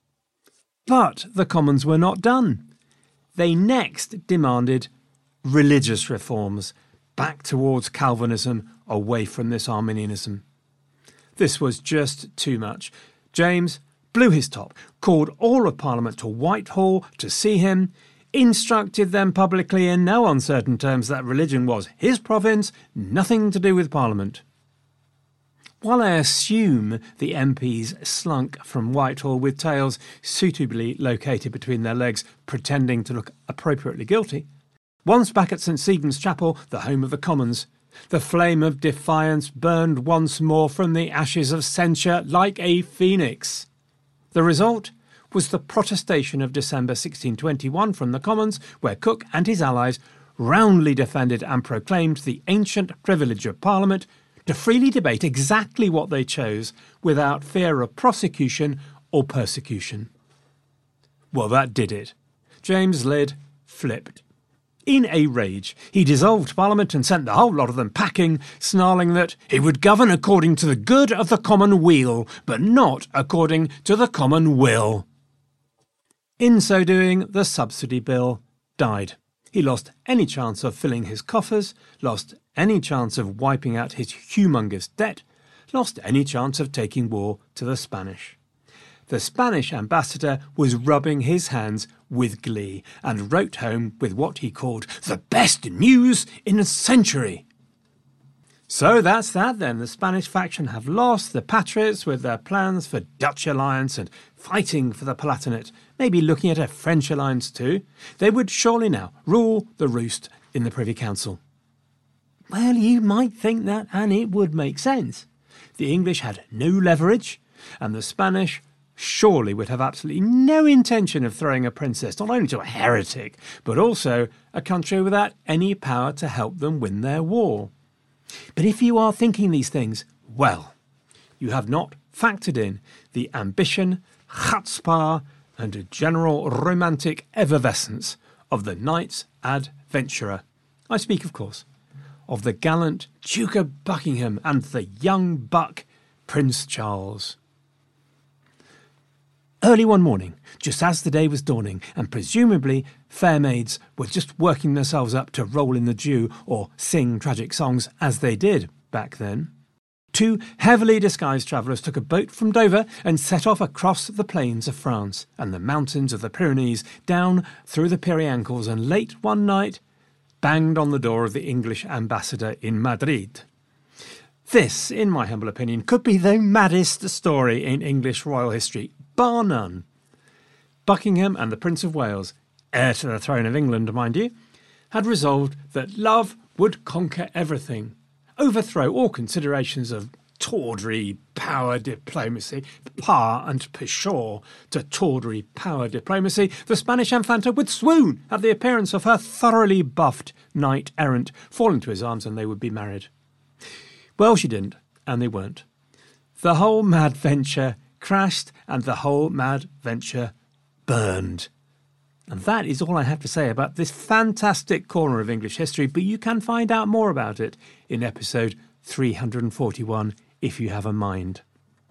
But the Commons were not done. They next demanded religious reforms, back towards Calvinism, away from this Arminianism. This was just too much. James blew his top, called all of Parliament to Whitehall to see him, instructed them publicly in no uncertain terms that religion was his province, nothing to do with Parliament. While I assume the MPs slunk from Whitehall with tails suitably located between their legs, pretending to look appropriately guilty, once back at St Stephen's Chapel, the home of the Commons, the flame of defiance burned once more from the ashes of censure like a phoenix. The result was the protestation of December 1621 from the Commons, where Coke and his allies roundly defended and proclaimed the ancient privilege of Parliament to freely debate exactly what they chose without fear of prosecution or persecution. Well, that did it. James' lid flipped. In a rage, he dissolved Parliament and sent the whole lot of them packing, snarling that he would govern according to the good of the common weal, but not according to the common will. In so doing, the subsidy bill died. He lost any chance of filling his coffers, lost any chance of wiping out his humongous debt, lost any chance of taking war to the Spanish. The Spanish ambassador was rubbing his hands with glee and wrote home with what he called the best news in a century. So that's that then. The Spanish faction have lost. The Patriots, with their plans for Dutch alliance and fighting for the Palatinate, maybe looking at a French alliance too, they would surely now rule the roost in the Privy Council. Well, you might think that, and it would make sense. The English had no leverage, and the Spanish surely would have absolutely no intention of throwing a princess not only to a heretic, but also a country without any power to help them win their war. But if you are thinking these things, well, you have not factored in the ambition, chutzpah, and a general romantic effervescence of the Knights Adventurer. I speak, of course, of the gallant Duke of Buckingham and the young buck, Prince Charles. Early one morning, just as the day was dawning, and presumably fair maids were just working themselves up to roll in the dew or sing tragic songs as they did back then, 2 heavily disguised travellers took a boat from Dover and set off across the plains of France and the mountains of the Pyrenees down through the Pyrenees, and late one night banged on the door of the English ambassador in Madrid. This, in my humble opinion, could be the maddest story in English royal history, bar none. Buckingham and the Prince of Wales, heir to the throne of England, mind you, had resolved that love would conquer everything, overthrow all considerations of tawdry power diplomacy, par and pshaw to tawdry power diplomacy. The Spanish Infanta would swoon at the appearance of her thoroughly buffed knight-errant, fall into his arms, and they would be married. Well, she didn't, and they weren't. The whole mad venture crashed, and the whole mad venture burned. And that is all I have to say about this fantastic corner of English history, but you can find out more about it in episode 341 if you have a mind.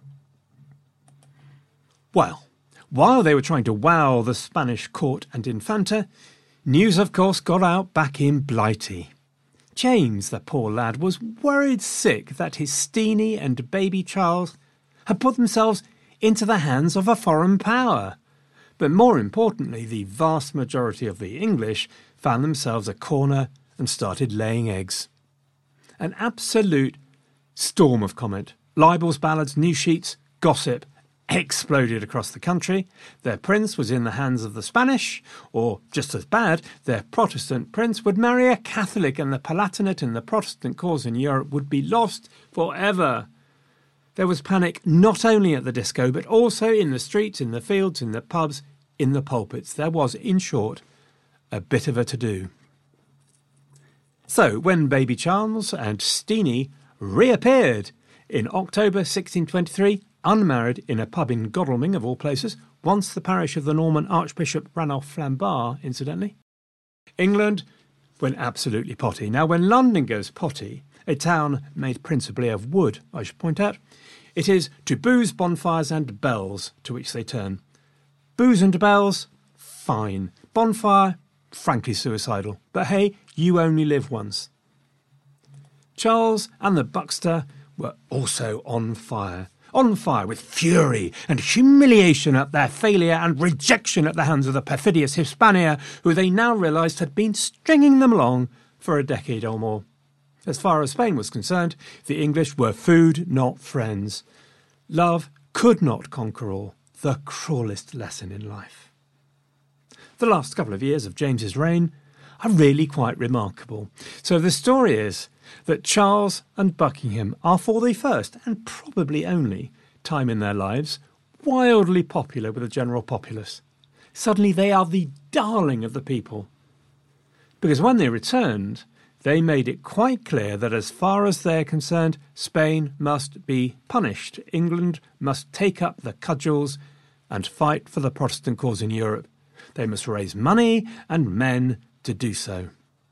Well, while they were trying to wow the Spanish court and Infanta, news, of course, got out back in Blighty. James, the poor lad, was worried sick that his Steenie and baby Charles had put themselves into the hands of a foreign power. But more importantly, the vast majority of the English found themselves a corner and started laying eggs. An absolute storm of comment. Libels, ballads, news sheets, gossip exploded across the country. Their prince was in the hands of the Spanish, or, just as bad, their Protestant prince would marry a Catholic, and the Palatinate and the Protestant cause in Europe would be lost forever. There was panic not only at the disco, but also in the streets, in the fields, in the pubs, in the pulpits. There was, in short, a bit of a to-do. So, when baby Charles and Steenie reappeared in October 1623, unmarried, in a pub in Godalming, of all places, once the parish of the Norman Archbishop Ranulph Flambard, incidentally, England went absolutely potty. Now, when London goes potty, a town made principally of wood, I should point out, it is to booze, bonfires and bells to which they turn. Booze and bells, fine. Bonfire, frankly suicidal. But hey, you only live once. Charles and the Buckster were also on fire with fury and humiliation at their failure and rejection at the hands of the perfidious Hispania, who they now realised had been stringing them along for a decade or more. As far as Spain was concerned, the English were food, not friends. Love could not conquer all, the cruelest lesson in life. The last couple of years of James's reign are really quite remarkable. So the story is that Charles and Buckingham are, for the first and probably only time in their lives, wildly popular with the general populace. Suddenly they are the darling of the people. Because when they returned, they made it quite clear that as far as they're concerned, Spain must be punished. England must take up the cudgels and fight for the Protestant cause in Europe. They must raise money and men to do so.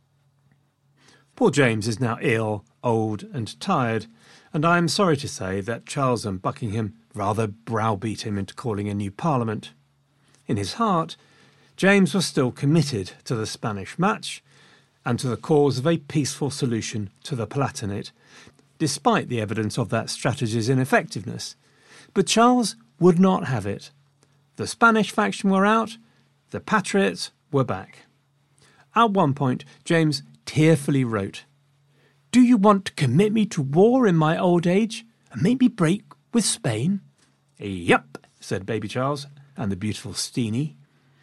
Poor James is now ill, old and tired, and I am sorry to say that Charles and Buckingham rather browbeat him into calling a new parliament. In his heart, James was still committed to the Spanish match and to the cause of a peaceful solution to the Palatinate, despite the evidence of that strategy's ineffectiveness. But Charles would not have it. The Spanish faction were out, the Patriots were back. At one point, James tearfully wrote, "Do you want to commit me to war in my old age and make me break with Spain?" "Yep," said baby Charles and the beautiful Steenie.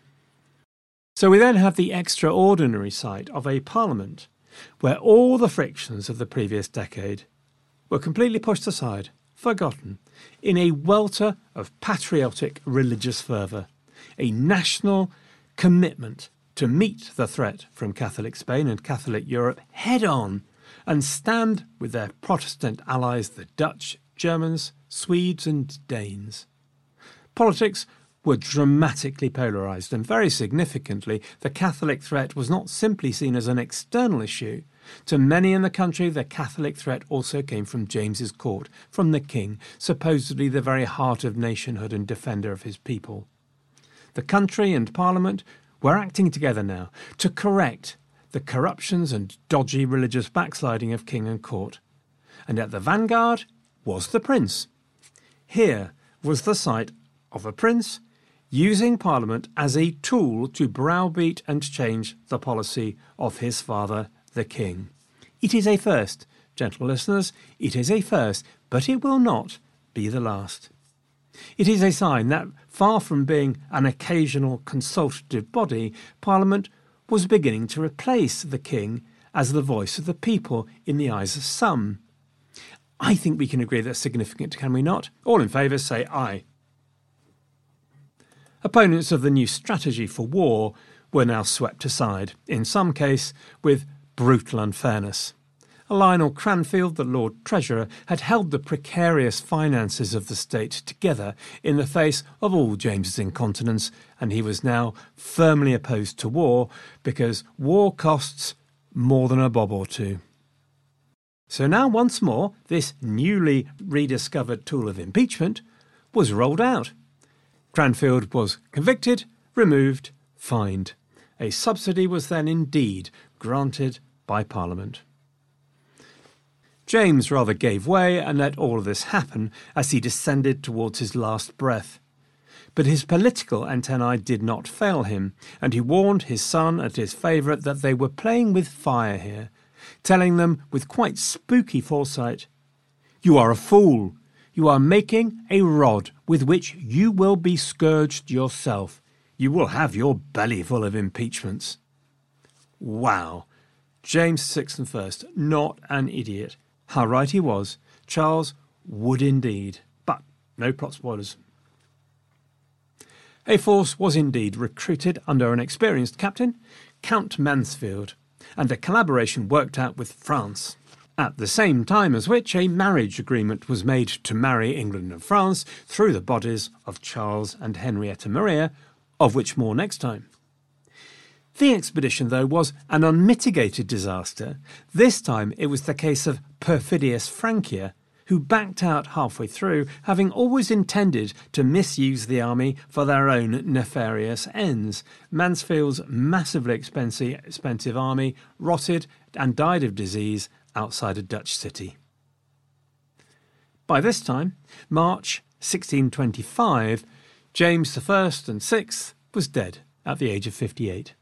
So we then have the extraordinary sight of a parliament where all the frictions of the previous decade were completely pushed aside, forgotten, in a welter of patriotic religious fervour, a national commitment to meet the threat from Catholic Spain and Catholic Europe head on and stand with their Protestant allies, the Dutch, Germans, Swedes and Danes. Politics were dramatically polarised, and very significantly, the Catholic threat was not simply seen as an external issue. To many in the country, the Catholic threat also came from James's court, from the king, supposedly the very heart of nationhood and defender of his people. The country and Parliament were acting together now to correct the corruptions and dodgy religious backsliding of king and court. And at the vanguard was the prince. Here was the sight of a prince using Parliament as a tool to browbeat and change the policy of his father, the king. It is a first, gentle listeners, it is a first, but it will not be the last. It is a sign that, far from being an occasional consultative body, Parliament was beginning to replace the king as the voice of the people in the eyes of some. I think we can agree that's significant, can we not? All in favour say aye. Opponents of the new strategy for war were now swept aside, in some case with brutal unfairness. Lionel Cranfield, the Lord Treasurer, had held the precarious finances of the state together in the face of all James's incontinence, and he was now firmly opposed to war because war costs more than a bob or two. So now once more this newly rediscovered tool of impeachment was rolled out. Cranfield was convicted, removed, fined. A subsidy was then indeed granted by Parliament. James rather gave way and let all of this happen as he descended towards his last breath. But his political antennae did not fail him, and he warned his son and his favourite that they were playing with fire here, telling them with quite spooky foresight, "You are a fool. You are making a rod with which you will be scourged yourself. You will have your belly full of impeachments." Wow. James VI and First, not an idiot. How right he was. Charles would indeed. But no plot spoilers. A force was indeed recruited under an experienced captain, Count Mansfield, and a collaboration worked out with France. At the same time as which a marriage agreement was made to marry England and France through the bodies of Charles and Henrietta Maria, of which more next time. The expedition, though, was an unmitigated disaster. This time it was the case of Perfidious Francia, who backed out halfway through, having always intended to misuse the army for their own nefarious ends. Mansfield's massively expensive army rotted and died of disease outside a Dutch city. By this time, March 1625, James I and VI was dead at the age of 58.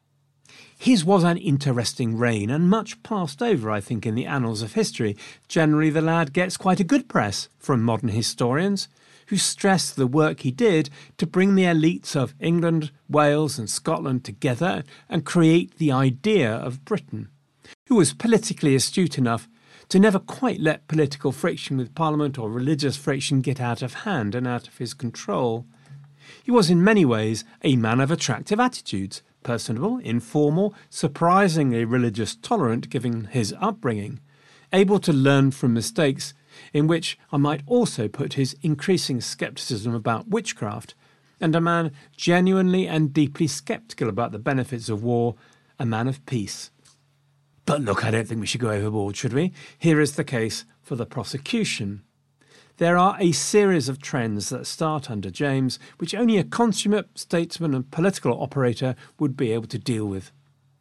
His was an interesting reign, and much passed over, I think, in the annals of history. Generally, the lad gets quite a good press from modern historians, who stress the work he did to bring the elites of England, Wales and Scotland together and create the idea of Britain, who was politically astute enough to never quite let political friction with Parliament or religious friction get out of hand and out of his control. He was in many ways a man of attractive attitudes, personable, informal, surprisingly religious tolerant given his upbringing, able to learn from mistakes, in which I might also put his increasing scepticism about witchcraft, and a man genuinely and deeply sceptical about the benefits of war, a man of peace. But look, I don't think we should go overboard, should we? Here is the case for the prosecution. There are a series of trends that start under James, which only a consummate statesman and political operator would be able to deal with.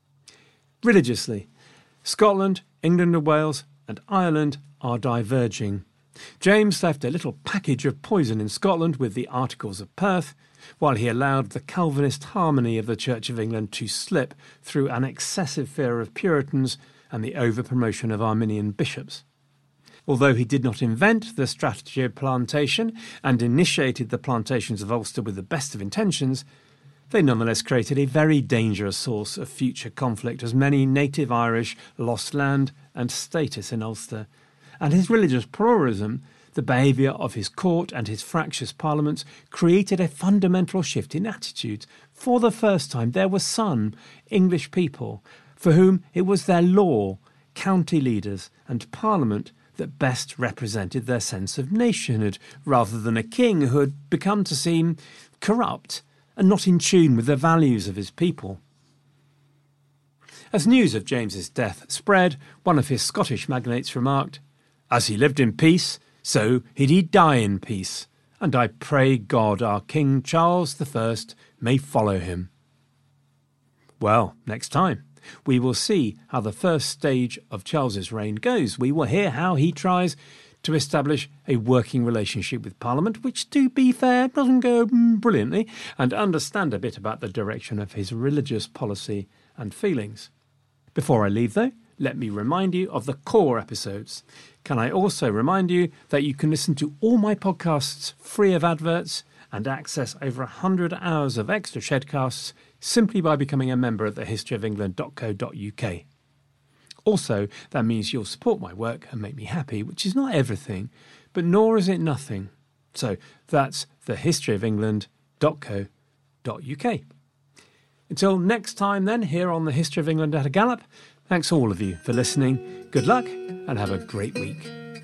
Religiously, Scotland, England and Wales and Ireland are diverging. James left a little package of poison in Scotland with the Articles of Perth, while he allowed the Calvinist harmony of the Church of England to slip through an excessive fear of Puritans and the over-promotion of Arminian bishops. Although he did not invent the strategy of plantation and initiated the plantations of Ulster with the best of intentions, they nonetheless created a very dangerous source of future conflict, as many native Irish lost land and status in Ulster, and his religious pluralism, the behaviour of his court and his fractious parliaments, created a fundamental shift in attitudes. For the first time there were some English people for whom it was their law, county leaders and parliament that best represented their sense of nationhood, rather than a king who had become to seem corrupt and not in tune with the values of his people. As news of James's death spread, one of his Scottish magnates remarked, "As he lived in peace, so did he die in peace, and I pray God our King Charles I may follow him." Well, next time, we will see how the first stage of Charles's reign goes. We will hear how he tries to establish a working relationship with Parliament, which, to be fair, doesn't go brilliantly, and understand a bit about the direction of his religious policy and feelings. Before I leave, though, let me remind you of the core episodes. Can I also remind you that you can listen to all my podcasts free of adverts and access over 100 hours of extra Shedcasts simply by becoming a member at thehistoryofengland.co.uk. Also, that means you'll support my work and make me happy, which is not everything, but nor is it nothing. So that's thehistoryofengland.co.uk. Until next time then, here on The History of England at a Gallop, thanks all of you for listening. Good luck and have a great week.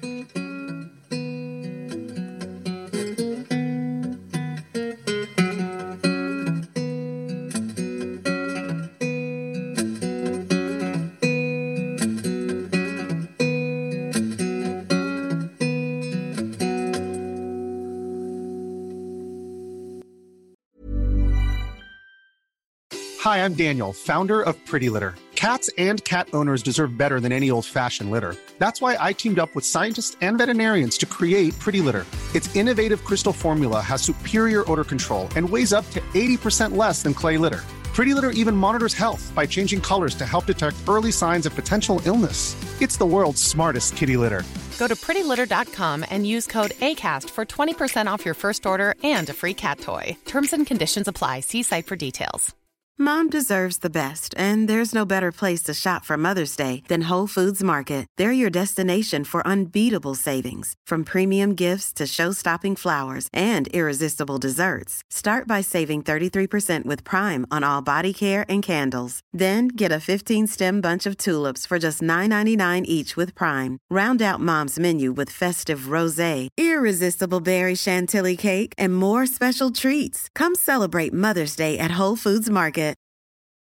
Hi, I'm Daniel, founder of Pretty Litter. Cats and cat owners deserve better than any old-fashioned litter. That's why I teamed up with scientists and veterinarians to create Pretty Litter. Its innovative crystal formula has superior odor control and weighs up to 80% less than clay litter. Pretty Litter even monitors health by changing colors to help detect early signs of potential illness. It's the world's smartest kitty litter. Go to prettylitter.com and use code ACAST for 20% off your first order and a free cat toy. Terms and conditions apply. See site for details. Mom deserves the best, and there's no better place to shop for Mother's Day than Whole Foods Market. They're your destination for unbeatable savings, from premium gifts to show-stopping flowers and irresistible desserts. Start by saving 33% with Prime on all body care and candles. Then get a 15-stem bunch of tulips for just $9.99 each with Prime. Round out Mom's menu with festive rosé, irresistible berry chantilly cake, and more special treats. Come celebrate Mother's Day at Whole Foods Market.